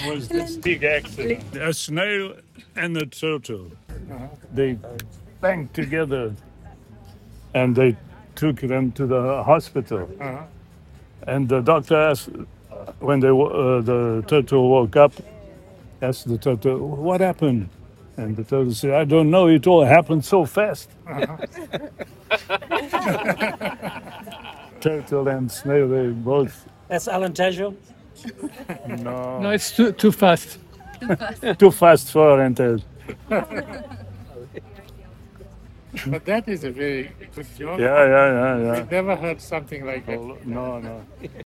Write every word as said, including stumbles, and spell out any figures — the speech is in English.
was this big accident. A snail and a turtle. They banged together and they took them to the hospital. And the doctor asked, when they, wo- uh, the turtle woke up, asked the turtle, what happened? And the turtle said, I don't know, it all happened so fast. Turtle and snail, they both, That's Alentejo. no, No, it's too too fast. too fast for Alentejo. But that is a very good joke. Yeah, yeah, yeah, yeah. I've never heard something like it. No, no.